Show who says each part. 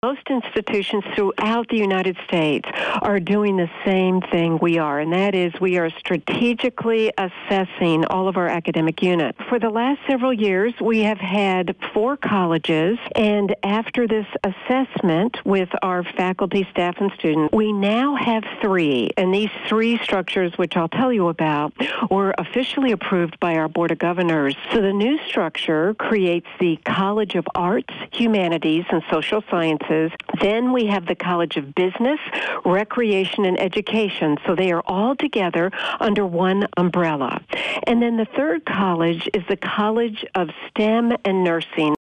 Speaker 1: Most institutions throughout the United States are doing the same thing we are, and that is we are strategically assessing all of our academic units. For the last several years, we have had 4 colleges, and after this assessment with our faculty, staff, and students, we now have 3, and these 3 structures, which I'll tell you about, were officially approved by our Board of Governors. So the new structure creates the College of Arts, Humanities, and Social Sciences. Then we have the College of Business, Recreation, and Education. So they are all together under one umbrella. And then the third college is the College of STEM and Nursing.